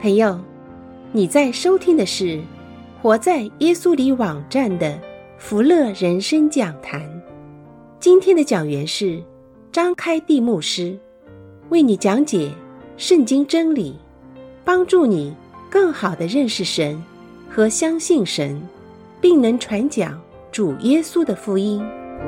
朋友，你在收听的是活在耶稣里网站的福乐人生讲坛。今天的讲员是张开地牧师，为你讲解圣经真理，帮助你更好地认识神和相信神，并能传讲主耶稣的福音。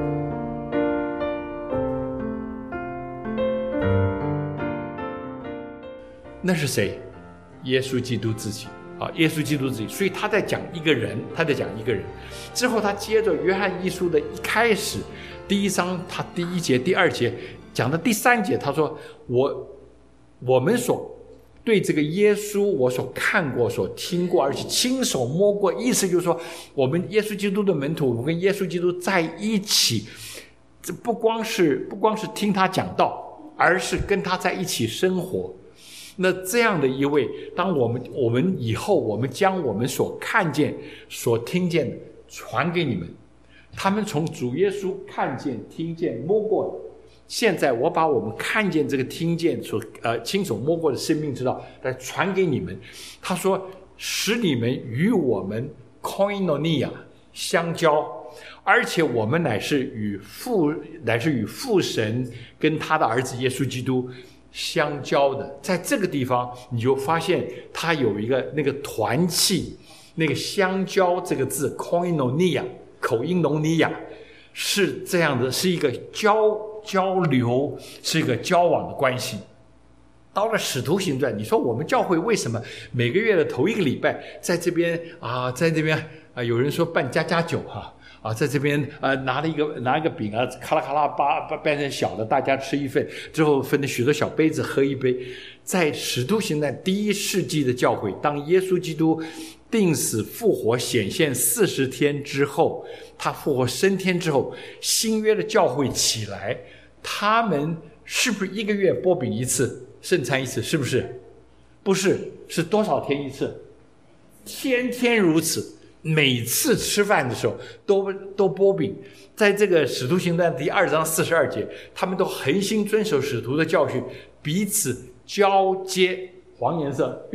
那是谁？耶稣基督自己啊！耶稣基督自己，所以他在讲一个人，之后他接着约翰一书的一开始第一章，他第一节、第二节讲的第三节，他说我们所对这个耶稣，我所看过、所听过，而且亲手摸过，意思就是说，我们耶稣基督的门徒，我们跟耶稣基督在一起，这不光是听他讲道，而是跟他在一起生活。那这样的一位，当我们以后，我们将我们所看见、所听见的传给你们，他们从主耶稣看见、听见、摸过的，现在我把我们看见这个、听见所亲手摸过的生命之道来传给你们。他说，使你们与我们 koinonia 相交，而且我们乃是与父神跟他的儿子耶稣基督相交的。在这个地方你就发现它有一个那个团契，那个相交这个字 koinonia 口音农尼亚是这样的，是一个交流，是一个交往的关系。到了使徒行传，你说我们教会为什么每个月的头一个礼拜在这边有人说办家酒在这边拿一个饼咔啦咔啦掰成小的，大家吃一份，之后分了许多小杯子喝一杯。在使徒行传第1世纪的教会，当耶稣基督病死复活显现40天之后，他复活升天之后，新约的教会起来，他们是不是一个月擘饼一次，圣餐一次？是不是？不是，是多少天一次？天天如此。每次吃饭的时候都擘饼。在这个使徒行传第2章42节，他们都恒心遵守使徒的教训，彼此交接。黄颜色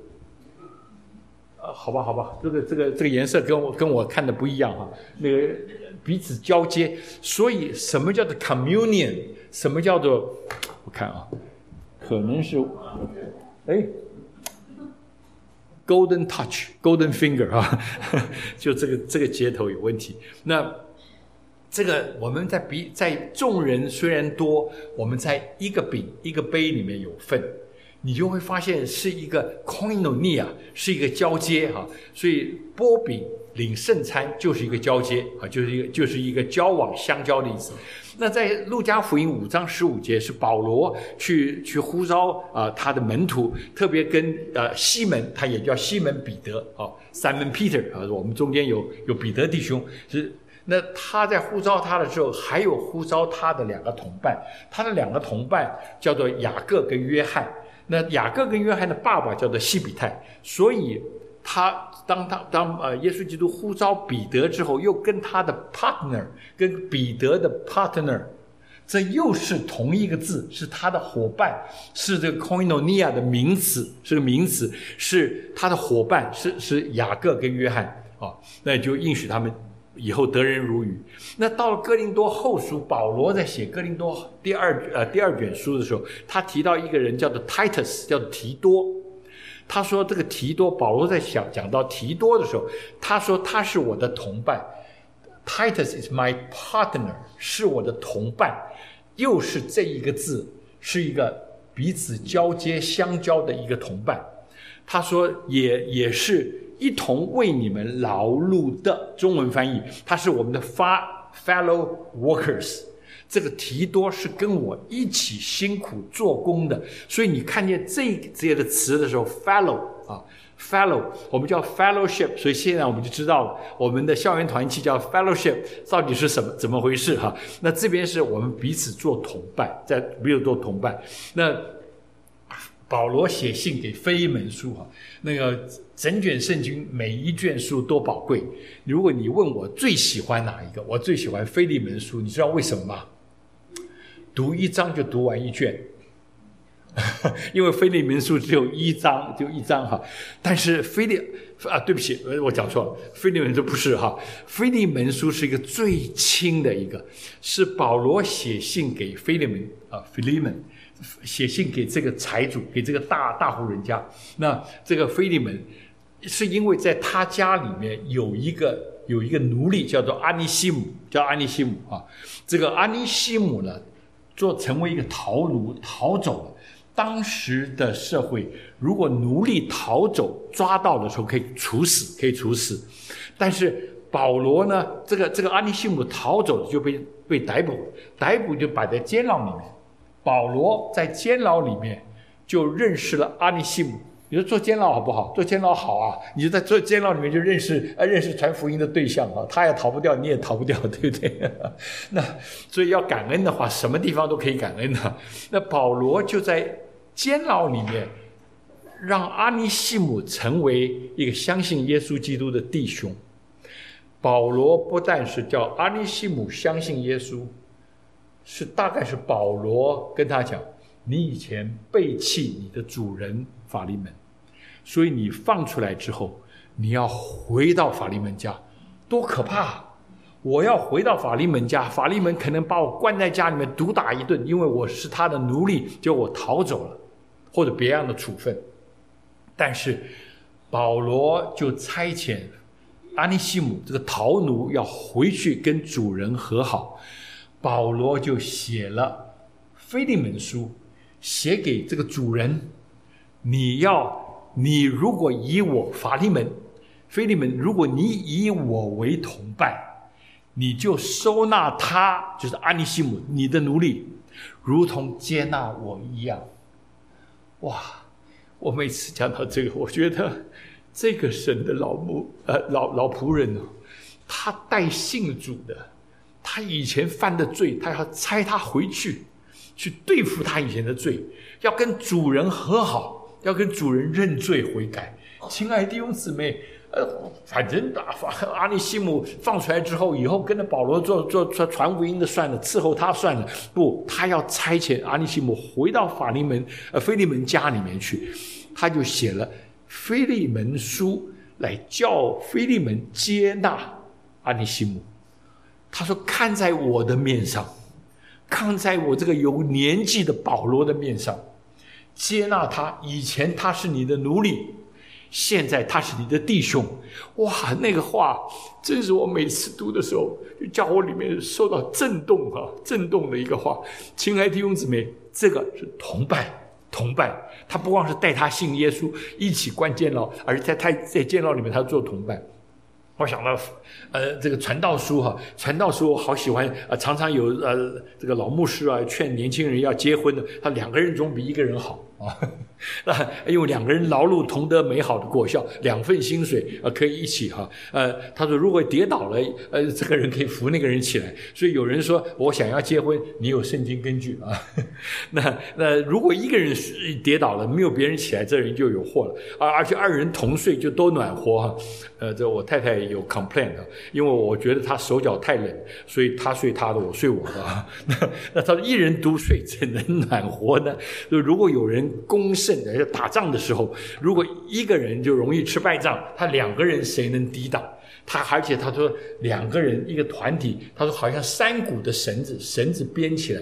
好吧，这个颜色跟我看的不一样那个彼此交接。所以什么叫做 communion？ 什么叫做我看可能是Golden touch, golden finger 就这个接头有问题。那这个我们在众人虽然多，我们在一个饼一个杯里面有份，你就会发现是一个 koinonia， 是一个交接所以擘饼领圣餐就是一个交接就是一个交往相交的意思。那在路加福音5章15节，是保罗去呼召他的门徒，特别跟西门，他也叫西门彼得Simon Peter 我们中间有彼得弟兄，那他在呼召他的时候，还有呼召他的2个同伴，他的2个同伴叫做雅各跟约翰。那雅各跟约翰的爸爸叫做西比泰，所以当耶稣基督呼召彼得之后，又跟他的 partner 跟彼得的 partner， 这又是同一个字，是他的伙伴，是这个 koinonia 的名词，是个名词，是他的伙伴，是雅各跟约翰那就应许他们以后得人如鱼。那到了哥林多后书，保罗在写哥林多第二卷书的时候，他提到一个人叫做 Titus， 叫做提多。他说这个提多，保罗在讲到提多的时候，他说他是我的同伴， Titus is my partner， 是我的同伴，又是这一个字，是一个彼此交接相交的一个同伴。他说也是一同为你们劳碌的，中文翻译他是我们的 fellow workers。这个提多是跟我一起辛苦做工的，所以你看见这些的词的时候 fellow 我们叫 fellowship， 所以现在我们就知道了我们的校园团契叫 fellowship 到底是怎么回事那这边是我们彼此做同伴，在彼此做同伴。那保罗写信给腓利门书那个整卷圣经每一卷书多宝贵。如果你问我最喜欢哪一个，我最喜欢腓利门书，你知道为什么吗？读1章就读完1卷因为腓利门书只有一章，哈。但是对不起，我讲错了，腓利门书不是哈，腓利门书是一个最轻的一个，是保罗写信给腓利门写信给这个财主，给这个大户人家。那这个腓利门是因为在他家里面有一个奴隶叫做阿尼西姆啊。这个阿尼西姆呢，成为一个逃奴，逃走了。当时的社会，如果奴隶逃走抓到的时候可以处死，但是保罗呢，这个阿尼西姆逃走就被逮捕就摆在监牢里面。保罗在监牢里面就认识了阿尼西姆。你说做监牢好不好？做监牢好啊！你就在做监牢里面就认识传福音的对象啊，他也逃不掉，你也逃不掉，对不对？那所以要感恩的话，什么地方都可以感恩的。那保罗就在监牢里面让阿尼西姆成为一个相信耶稣基督的弟兄。保罗不但是叫阿尼西姆相信耶稣，大概是保罗跟他讲，你以前背弃你的主人法利门，所以你放出来之后，你要回到法利门家，多可怕！我要回到法利门家，法利门可能把我关在家里面毒打一顿，因为我是他的奴隶，结果我逃走了，或者别样的处分。但是保罗就差遣阿尼西姆这个逃奴要回去跟主人和好，保罗就写了腓利门书，写给这个主人，你如果以我腓利门，如果你以我为同伴，你就收纳他，就是阿尼西姆，你的奴隶，如同接纳我一样。哇！我每次讲到这个，我觉得这个神的老仆人他带信主的，他以前犯的罪，他要差他回去对付他以前的罪，要跟主人和好，要跟主人认罪悔改。亲爱的弟兄姊妹，反正阿尼西姆放出来之后，以后跟着保罗做传福音的算了，伺候他算了。不，他要差遣阿尼西姆回到腓利门家里面去，他就写了腓利门书来叫腓利门接纳阿尼西姆。他说，看在我的面上，看在我这个有年纪的保罗的面上，接纳他。以前他是你的奴隶，现在他是你的弟兄。哇，那个话真是我每次读的时候就叫我里面受到震动的一个话。亲爱的弟兄姊妹，这个是同伴。他不光是带他信耶稣一起关监牢，而在监牢里面他做同伴。我想到这个传道书我好喜欢常常有这个老牧师劝年轻人要结婚的，他2个人总比1个人好啊。因为2个人劳碌同得美好的果效，2份薪水可以一起他说如果跌倒了这个人可以扶那个人起来。所以有人说我想要结婚，你有圣经根据啊。那如果1个人跌倒了，没有别人起来，这人就有祸了而且2人同睡就都暖和这我太太有 complain 因为我觉得她手脚太冷，所以她睡她的，我睡我的那她说1人独睡怎能暖和呢？如果有人攻胜打仗的时候，如果1个人就容易吃败仗，他2个人谁能抵挡？而且他说2个人一个团体，他说好像3股的绳子编起来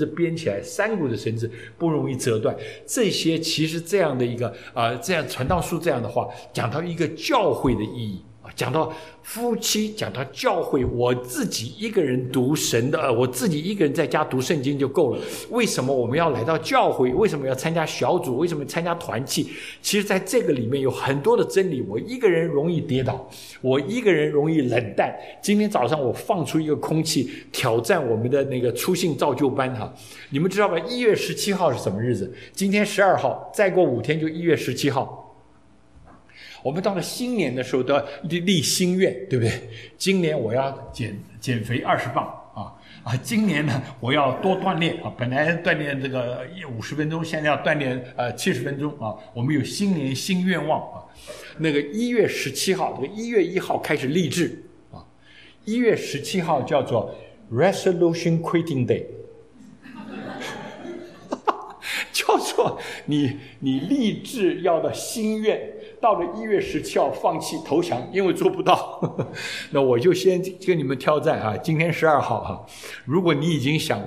，3股的绳子不容易折断。这些其实这样的一个这样传道书这样的话，讲到一个教会的意义，讲到夫妻，讲到教会，我自己1个人读神的我自己1个人在家读圣经就够了。为什么我们要来到教会？为什么要参加小组？为什么参加团契？其实在这个里面有很多的真理。我1个人容易跌倒，我1个人容易冷淡。今天早上我放出一个空气，挑战我们的那个初信造就班你们知道吧？1月17号是什么日子？今天12号，再过5天就1月17号。我们到了新年的时候都要立心愿，对不对？今年我要减肥20磅今年呢我要多锻炼本来锻炼这个50分钟，现在要锻炼70分钟我们有新年新愿望那个1月17号，这个1月1号开始立志1月17号叫做 Resolution Quitting Day 叫做你立志要的心愿，到了1月17号放弃投降，因为做不到。那我就先跟你们挑战啊，今天12号啊，如果你已经想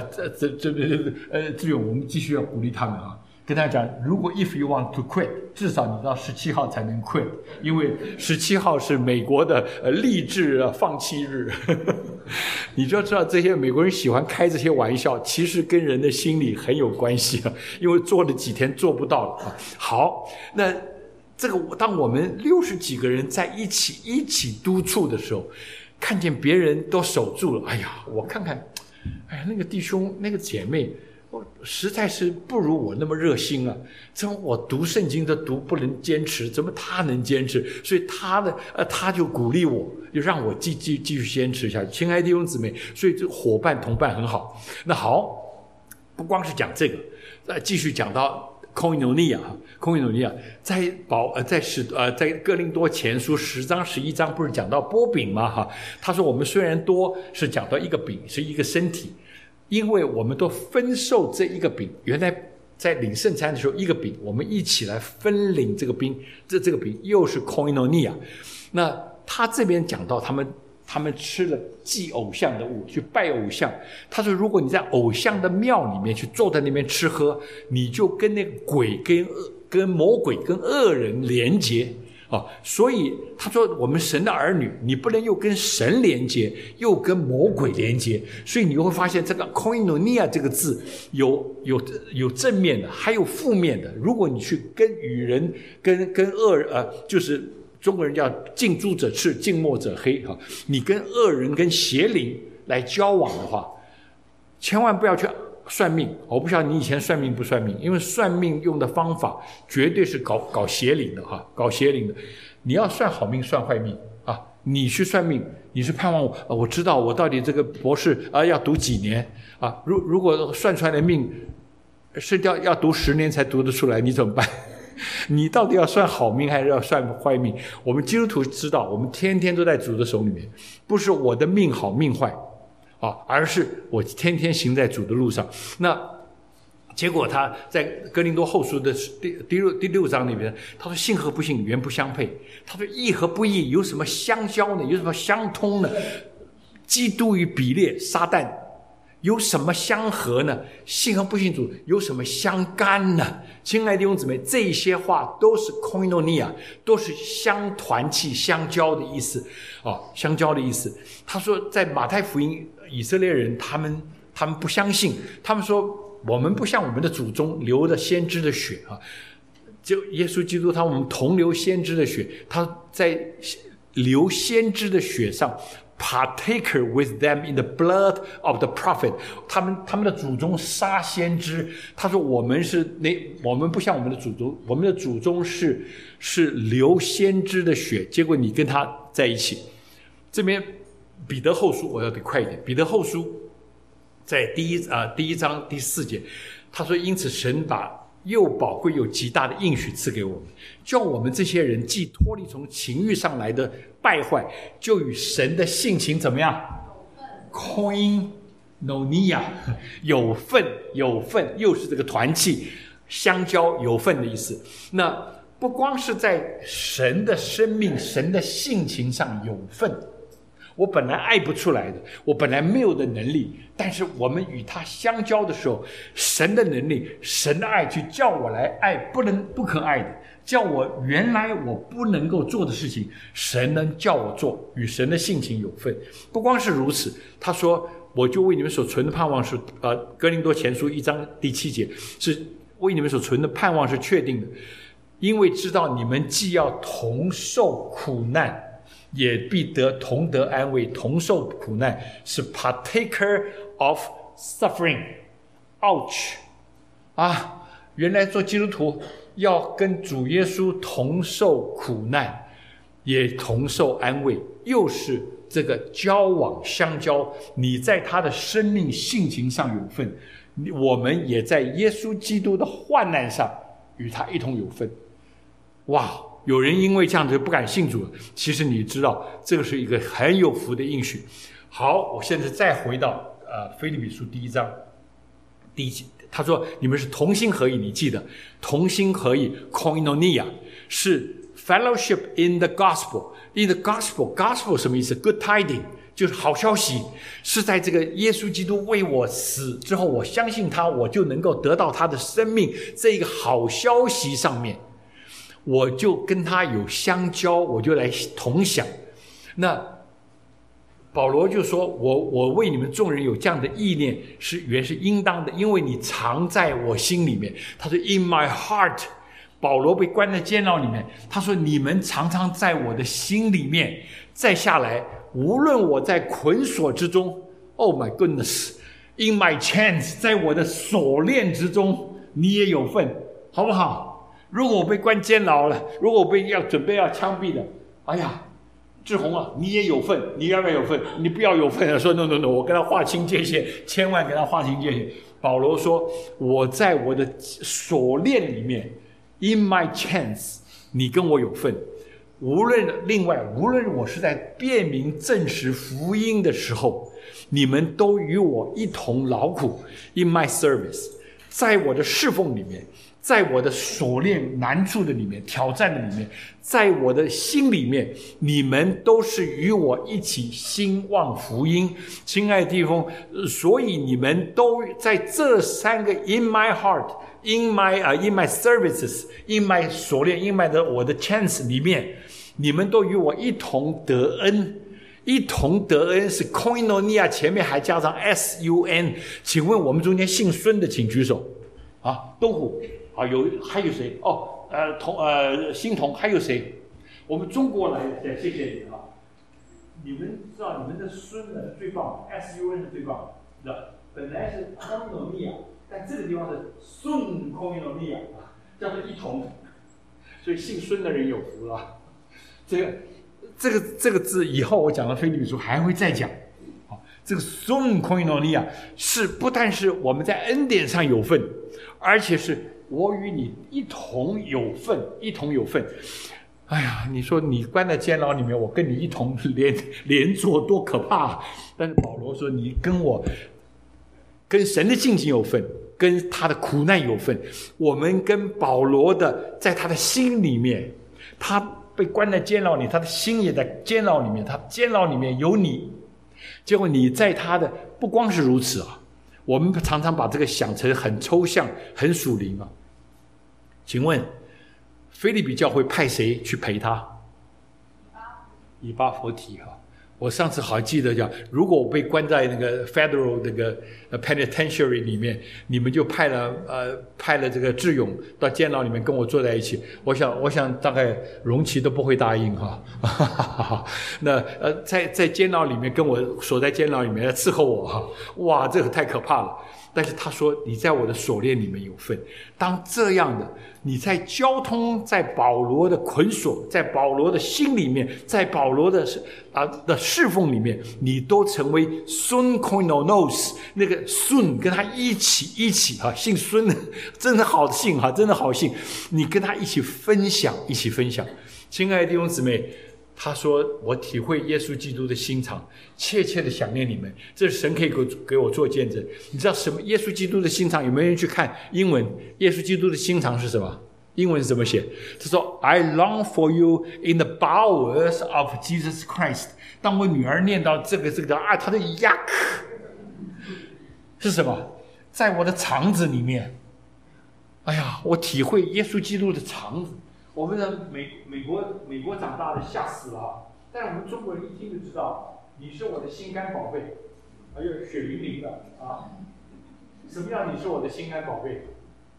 志勇，我们继续要鼓励他们啊。跟他讲，如果 if you want to quit， 至少你到17号才能 quit， 因为17号是美国的励志放弃日。你就要知道，这些美国人喜欢开这些玩笑，其实跟人的心理很有关系啊，因为做了几天做不到了啊。好，那这个当我们60几个人在一起督促的时候，看见别人都守住了，哎呀，我看看，哎呀，那个弟兄那个姐妹实在是不如我那么热心啊！怎么我读圣经都读不能坚持，怎么他能坚持？所以他就鼓励我，就让我继续坚持下去。亲爱的弟兄姊妹，所以这伙伴同伴很好。那好，不光是讲这个，继续讲到koinonia，在哥林多前书10章11章不是讲到擘饼吗？哈，他说我们虽然多，是讲到一个饼是一个身体。因为我们都分受这一个饼，原来在领圣餐的时候，一个饼，我们一起来分领这个饼，这个饼又是 koinonia。那他这边讲到他们吃了祭偶像的物，去拜偶像。他说，如果你在偶像的庙里面去坐在那边吃喝，你就跟那个鬼跟魔鬼跟恶人连结。所以他说我们神的儿女，你不能又跟神连接又跟魔鬼连接，所以你会发现这个 koinonia 这个字有正面的还有负面的。如果你去跟与人跟恶人就是中国人叫近朱者赤近墨者黑，你跟恶人跟邪灵来交往的话，千万不要去算命。我不晓得你以前算命不算命，因为算命用的方法绝对是搞邪灵的搞邪灵的。你要算好命算坏命啊！你去算命，你是盼望我知道我到底这个博士要读几年啊？如果算出来的命是要读10年才读得出来，你怎么办？你到底要算好命还是要算坏命？我们基督徒知道，我们天天都在主的手里面，不是我的命好命坏而是我天天行在主的路上。那结果他在哥林多后书的第6章里面，他说信和不信原不相配，他说义和不义有什么相交呢？有什么相通呢？基督与比列撒旦有什么相合呢？信和不信主有什么相干呢？亲爱的弟兄姊妹，这些话都是 koinonia， 都是相团契相交的意思相交的意思。他说在马太福音，以色列人他们不相信，他们说我们不像我们的祖宗流了先知的血就耶稣基督我们同流先知的血，他在流先知的血上partaker with them in the blood of the prophet， 他们的祖宗杀先知。他说我们不像我们的祖宗，我们的祖宗是流先知的血，结果你跟他在一起。这边彼得后书，我要得快一点，彼得后书在第一章第4节，他说因此神把又宝贵又极大的应许赐给我们，叫我们这些人既脱离从情欲上来的败坏，就与神的性情怎么样？ koinonia， 有份，又是这个团契相交有份的意思。那不光是在神的生命神的性情上有份，我本来爱不出来的，我本来没有的能力，但是我们与他相交的时候，神的能力神的爱去叫我来爱不可爱的，叫我原来我不能够做的事情，神能叫我做，与神的性情有份。不光是如此，他说我就为你们所存的盼望是哥林多前书1章第7节，是为你们所存的盼望是确定的，因为知道你们既要同受苦难，也必同得安慰。同受苦难是 partaker of suffering。 ouch 原来做基督徒要跟主耶稣同受苦难，也同受安慰，又是这个交往相交，你在他的生命性情上有份，我们也在耶稣基督的患难上与他一同有份。哇，有人因为这样子不敢信主了，其实你知道这个是一个很有福的应许。好，我现在再回到腓立比书第1章他说你们是同心合意，你记得同心合意 koinonia 是 fellowship in the gospel。 in the gospel 什么意思？ good tiding 就是好消息，是在这个耶稣基督为我死之后，我相信他，我就能够得到他的生命，这个好消息上面，我就跟他有相交，我就来同享。那保罗就说我为你们众人有这样的意念，原是应当的，因为你藏在我心里面。他说 in my heart， 保罗被关在监牢里面，他说你们常常在我的心里面。再下来，无论我在捆锁之中， Oh my goodness， in my chains， 在我的锁链之中，你也有份，好不好？如果我被关监牢了，如果我准备要枪毙的，哎呀，志宏啊，你也有份，你要不要有份？你不要有份，说 no， 我跟他划清界限，千万跟他划清界限。保罗说，我在我的锁链里面 in my chains， 你跟我有份。无论我是在辨明证实福音的时候，你们都与我一同劳苦 in my service， 在我的侍奉里面，在我的锁链难处的里面，挑战的里面，在我的心里面，你们都是与我一起兴旺福音。亲爱的弟兄，所以你们都在这三个 in my heart， in my services， in my 锁链， in my 我的 chance 里面，你们都与我一同得恩。一同得恩是 koinonia， 前面还加上 sun。 请问我们中间姓孙的请举手啊，东虎啊，还有谁？欣桐，还有谁？我们中国来的，谢谢你啊！你们知道你们的孙呢最棒 ，sun 是最棒的。本来是 koinonia， 但这个地方是孙 koinonia 啊，叫做一同，所以姓孙的人有福了。这个字以后我讲了腓立比书还会再讲。这个 sun koinonia 是不但是我们在恩典上有份，而且是我与你一同有份，一同有份。哎呀，你说你关在监牢里面，我跟你一同连坐，多可怕啊！但是保罗说，你跟神的境界有份，跟他的苦难有份。我们跟保罗的，在他的心里面，他被关在监牢里，他的心也在监牢里面，他监牢里面有你。结果你在他的，不光是如此啊，我们常常把这个想成很抽象很属灵啊。请问腓立比教会派谁去陪他？以巴弗提哈。我上次好像记得讲，如果我被关在那个 federal 那个 penitentiary 里面，你们就派了这个智勇到监牢里面跟我坐在一起，我想大概容奇都不会答应哈。那在监牢里面跟我锁在监牢里面来伺候我哈，哇，这个太可怕了。但是他说你在我的锁链里面有份。当这样的你在交通，在保罗的捆锁，在保罗的心里面，在保罗的侍奉里面，你都成为孙 koinonos， 那个孙跟他一起哈，姓孙真的好姓哈，真的好姓，你跟他一起分享。亲爱的弟兄姊妹，他说我体会耶稣基督的心肠，切切的想念你们，这是神可以给我做见证。你知道什么耶稣基督的心肠？有没有人去看英文？耶稣基督的心肠是什么？英文是怎么写？他说 I long for you in the bowels of Jesus Christ。 当我女儿念到这个他的 yuck 是什么？在我的肠子里面。哎呀，我体会耶稣基督的肠子。我们的美国长大的吓死了，但是我们中国人一听就知道，你是我的心肝宝贝，还有血淋淋的啊！什么叫你是我的心肝宝贝？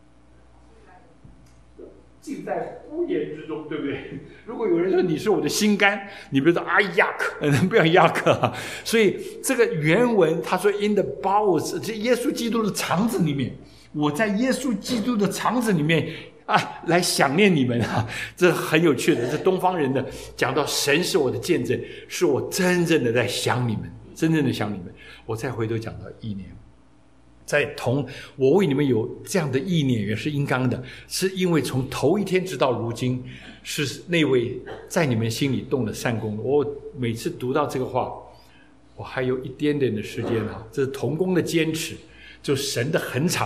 尽在屋檐之中，对不对？如果有人说你是我的心肝，你不要说yuck，不要 yuck。所以这个原文他说 in the bowels， 这耶稣基督的肠子里面，我在耶稣基督的肠子里面。来想念你们啊，这很有趣的。这东方人的讲到神是我的见证，是我真正的在想你们，真正的想你们。我再回头讲到意念，我为你们有这样的意念也是应当的，是因为从头一天直到如今，是那位在你们心里动了善功。我每次读到这个话，我还有一点点的时间啊，这是同工的坚持，就神的恒常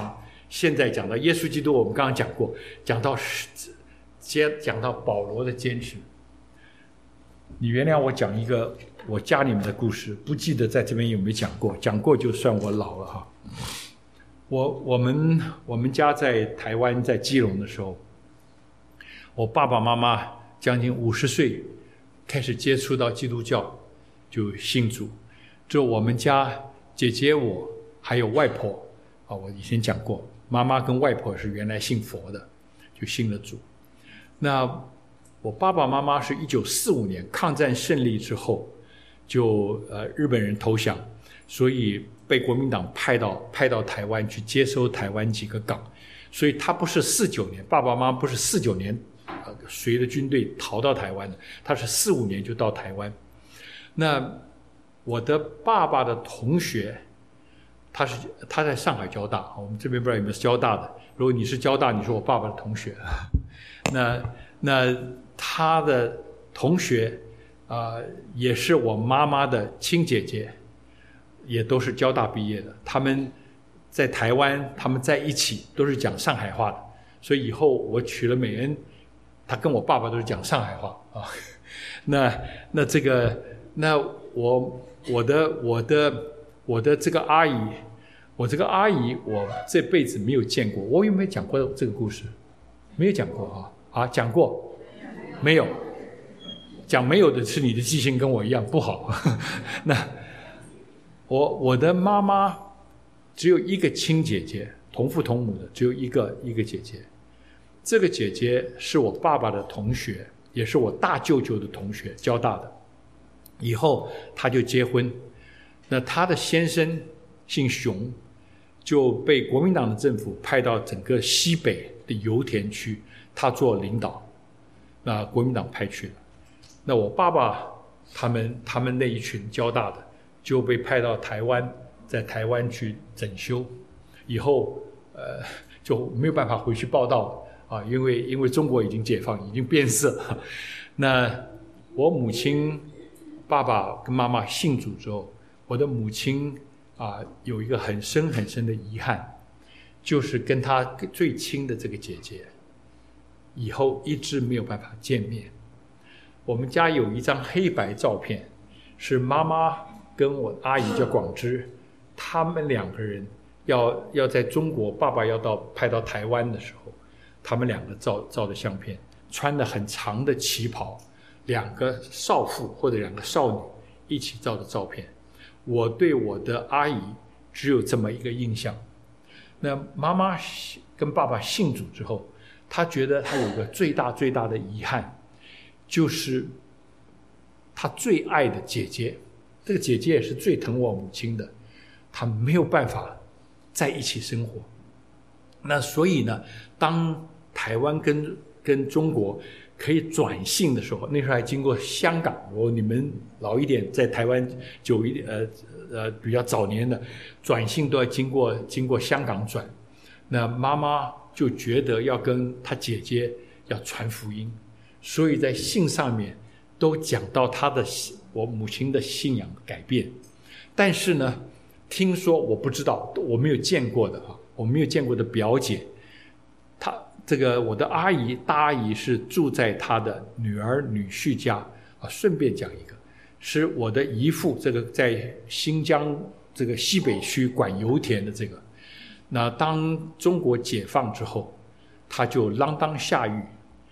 现在讲到耶稣基督，我们刚刚讲过，讲到保罗的坚持。你原谅我讲一个我家里面的故事，不记得在这边有没有讲过，讲过就算我老了哈。我们家在台湾在基隆的时候，我爸爸妈妈将近50岁开始接触到基督教，就信主。就我们家姐姐我还有外婆我以前讲过，妈妈跟外婆是原来信佛的，就信了主。那我爸爸妈妈是1945年抗战胜利之后，就日本人投降，所以被国民党派到台湾去接收台湾几个港，所以他不是49年，爸爸妈妈不是49年随着军队逃到台湾的，他是45年就到台湾。那我的爸爸的同学，他在上海交大，我们这边不知道有没有交大的，如果你是交大，你是我爸爸的同学。那他的同学也是我妈妈的亲姐姐，也都是交大毕业的，他们在台湾，他们在一起都是讲上海话的，所以以后我娶了美恩，他跟我爸爸都是讲上海话啊。那这个，那我的这个阿姨，我这辈子没有见过，我有没有讲过这个故事？没有讲过讲过没有？讲没有的是你的记性跟我一样不好。那我的妈妈只有一个亲姐姐，同父同母的，只有一个姐姐。这个姐姐是我爸爸的同学，也是我大舅舅的同学，交大的。以后他就结婚，那他的先生姓熊，就被国民党的政府派到整个西北的油田区，他做领导，那国民党派去了。那我爸爸他们那一群交大的就被派到台湾，在台湾去整修，以后就没有办法回去报道因为中国已经解放，已经变色。那我母亲、爸爸跟妈妈信主之后，我的母亲有一个很深很深的遗憾，就是跟她最亲的这个姐姐以后一直没有办法见面。我们家有一张黑白照片，是妈妈跟我阿姨叫广芝，他们两个人要在中国，爸爸要派到台湾的时候，他们两个照的相片，穿的很长的旗袍，两个少妇或者两个少女一起照的照片。我对我的阿姨只有这么一个印象。那妈妈跟爸爸信主之后，她觉得她有个最大的遗憾，就是她最爱的姐姐，这个姐姐也是最疼我母亲的，她没有办法在一起生活。那所以呢，当台湾跟中国可以转信的时候，那时候还经过香港，如果你们老一点，在台湾久一点，比较早年的转信都要经过香港转。那妈妈就觉得要跟她姐姐要传福音，所以在信上面都讲到我母亲的信仰改变。但是呢，听说我不知道，我没有见过的我没有见过的表姐，我的大阿姨是住在她的女儿女婿家顺便讲一个，是我的姨父，这个在新疆这个西北区管油田的这个，那当中国解放之后，他就锒铛下狱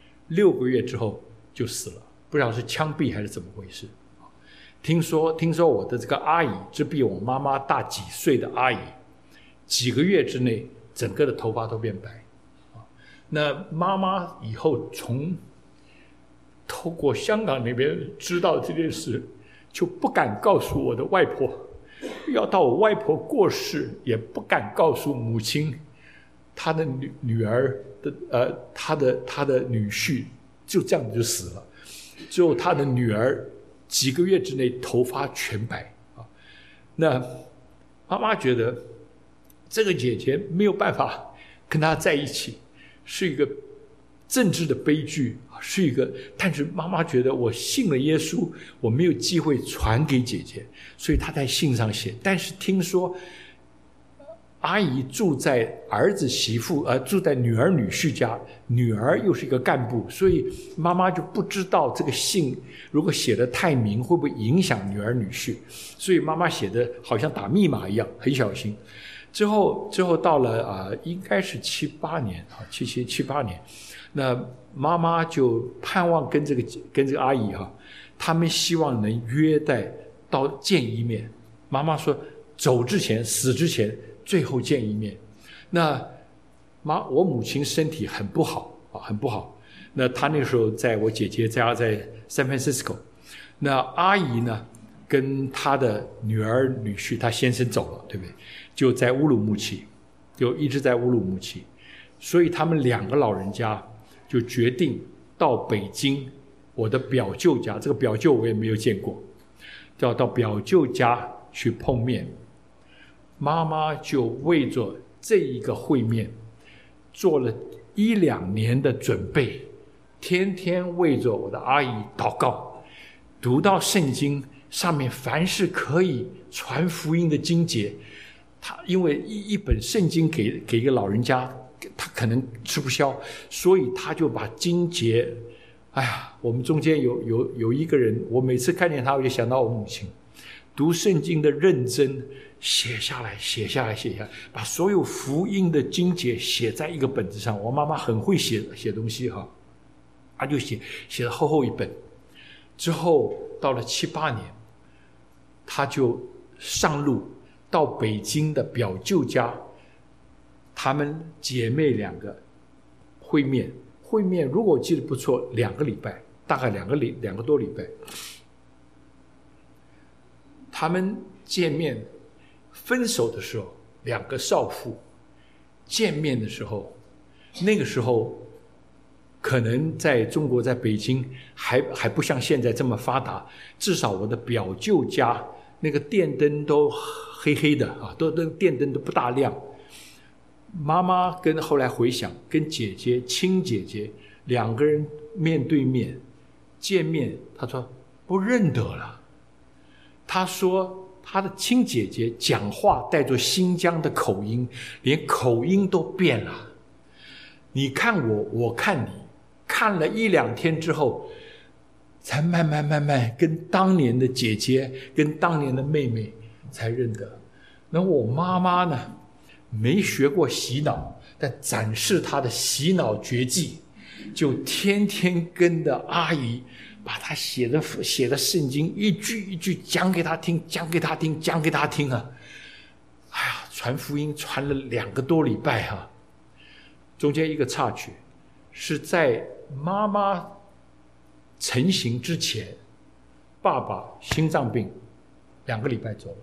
，6个月之后就死了，不知道是枪毙还是怎么回事。听说我的这个阿姨，只比我妈妈大几岁的阿姨，几个月之内整个的头发都变白。那妈妈以后透过香港那边知道这件事，就不敢告诉我的外婆，要到我外婆过世也不敢告诉母亲，她的女儿的她的女婿就这样就死了，只有她的女儿几个月之内头发全白那妈妈觉得这个姐姐没有办法跟她在一起，是一个政治的悲剧，但是妈妈觉得我信了耶稣，我没有机会传给姐姐，所以她在信上写。但是听说阿姨住在儿子媳妇住在女儿女婿家，女儿又是一个干部，所以妈妈就不知道这个信如果写得太明会不会影响女儿女婿，所以妈妈写的好像打密码一样，很小心。之后到了应该是78年78年，那妈妈就盼望跟这个阿姨他们希望能约到见一面。妈妈说走之前死之前最后见一面。那我母亲身体很不好很不好。那她那个时候在我姐姐家在 San Francisco。那阿姨呢，跟她的女儿女婿，她先生走了，对不对？就在乌鲁木齐，就一直在乌鲁木齐。所以他们2个老人家就决定到北京，我的表舅家，这个表舅我也没有见过，要到表舅家去碰面。妈妈就为着这一个会面做了1-2年的准备，天天为着我的阿姨祷告，读到圣经上面凡是可以传福音的经节，他因为一本圣经给一个老人家，他可能吃不消，所以他就把经节，我们中间有一个人，我每次看见他我就想到我母亲，读圣经的认真，写下来，把所有福音的经节写在一个本子上。我妈妈很会写东西她就写了厚一本。之后到了78年，她就上路到北京的表舅家，她们姐妹2个会面，如果我记得不错2个礼拜，大概2个多礼拜。他们见面，分手的时候2个少妇见面的时候，那个时候可能在中国在北京还不像现在这么发达，至少我的表舅家那个电灯都黑黑的都电灯都不大亮。妈妈后来回想，跟亲姐姐2个人面对面见面，她说不认得了。她说她的亲姐姐讲话带着新疆的口音，连口音都变了。你看我，我看你，看了1-2天之后，才慢慢跟当年的姐姐跟当年的妹妹才认得。那我妈妈呢，没学过洗脑，但展示她的洗脑绝技，就天天跟着阿姨把她写的圣经一句一句讲给她听传福音传了2个多礼拜中间一个插曲是在妈妈成行之前，爸爸心脏病2个礼拜走了。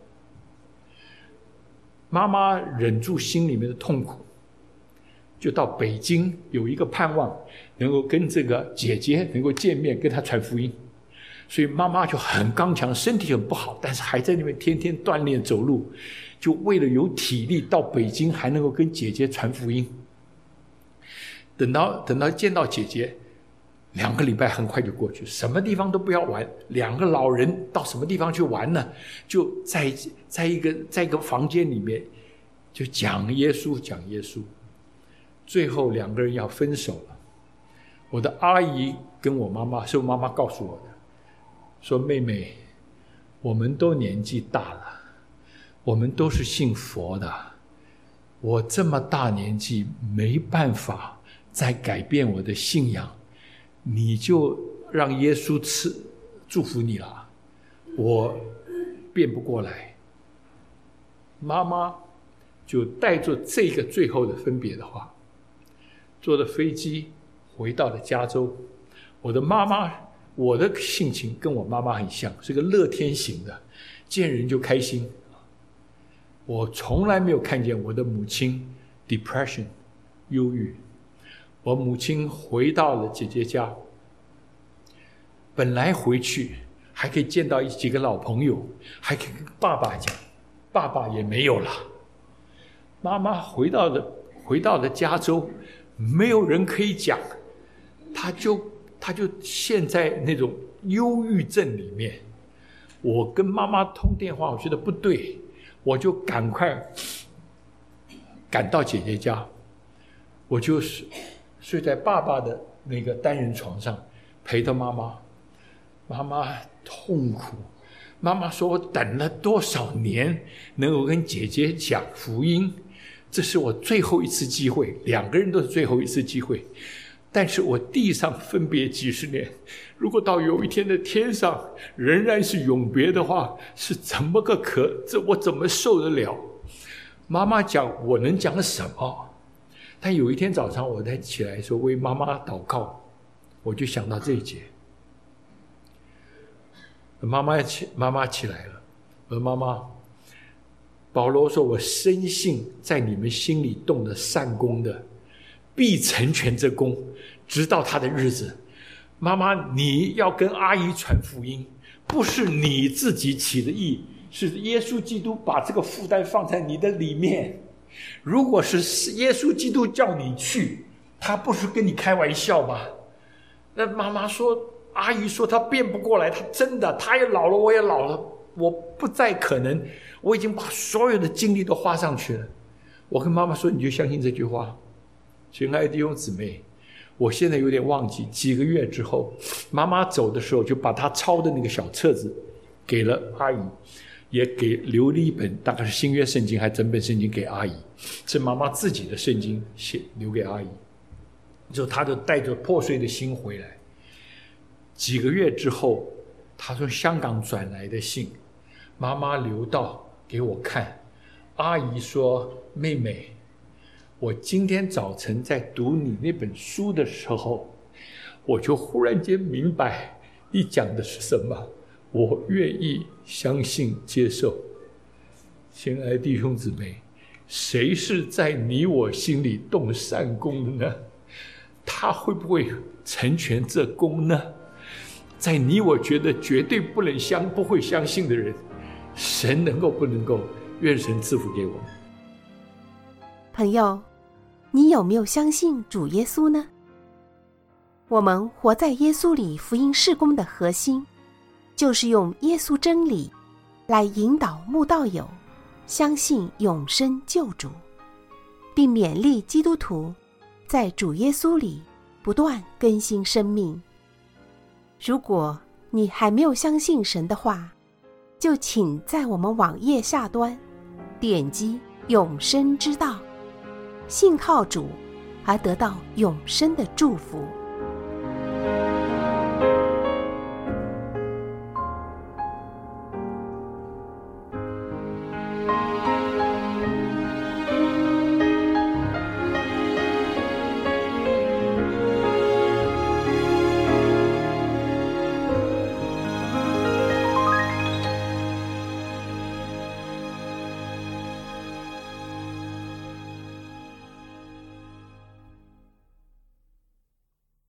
妈妈忍住心里面的痛苦，就到北京，有一个盼望能够跟这个姐姐能够见面，跟她传福音。所以妈妈就很刚强，身体很不好，但是还在那边天天锻炼走路，就为了有体力到北京还能够跟姐姐传福音。等到见到姐姐，2个礼拜很快就过去，什么地方都不要玩，2个老人到什么地方去玩呢？就在一个房间里面就讲耶稣。最后2个人要分手了。我的阿姨跟我妈妈，是我妈妈告诉我的，说妹妹，我们都年纪大了，我们都是信佛的，我这么大年纪没办法再改变我的信仰，你就让耶稣祝福你了，我变不过来。妈妈就带着这个最后的分别的话，坐了飞机回到了加州。我的妈妈，我的性情跟我妈妈很像，是个乐天型的，见人就开心。我从来没有看见我的母亲 depression 忧郁。我母亲回到了姐姐家，本来回去还可以见到几个老朋友，还可以跟爸爸讲，爸爸也没有了。妈妈回到了加州，没有人可以讲，他就陷在那种忧郁症里面。我跟妈妈通电话，我觉得不对，我就赶快赶到姐姐家，我就睡在爸爸的那个单人床上，陪着妈妈。妈妈痛苦，妈妈说我等了多少年能够跟姐姐讲福音，这是我最后一次机会，2个人都是最后一次机会。但是我地上分别几十年，如果到有一天的天上仍然是永别的话，是怎么个这我怎么受得了？妈妈讲我能讲什么？但有一天早上我才起来说为妈妈祷告，我就想到这一节。妈妈起来了，我说妈妈，保罗说我深信在你们心里动的善功的，必成全这功，直到他的日子。妈妈，你要跟阿姨传福音，不是你自己起的意，是耶稣基督把这个负担放在你的里面。如果是耶稣基督叫你去，他不是跟你开玩笑吗？那妈妈说，阿姨说她变不过来，她真的，她也老了，我也老了，我不再可能，我已经把所有的精力都花上去了。我跟妈妈说，你就相信这句话。亲爱的弟兄姊妹，我现在有点忘记，几个月之后，妈妈走的时候就把她抄的那个小册子给了阿姨，也留了一本大概是新约圣经还整本圣经给阿姨，是妈妈自己的圣经留给阿姨。之后她就带着破碎的心回来。几个月之后，她从香港转来的信，妈妈留到给我看。阿姨说，妹妹，我今天早晨在读你那本书的时候，我就忽然间明白你讲的是什么，我愿意相信接受。亲爱的弟兄姊妹，谁是在你我心里动善功的呢？他会不会成全这功呢？在你我觉得绝对不会相信的人，神能够不能够？愿神赐福给我们。 朋友，你有没有相信主耶稣呢？我们活在耶稣里福音事工的核心，就是用耶稣真理来引导慕道友相信永生救主，并勉励基督徒在主耶稣里不断更新生命。如果你还没有相信神的话，就请在我们网页下端点击永生之道，信靠主而得到永生的祝福。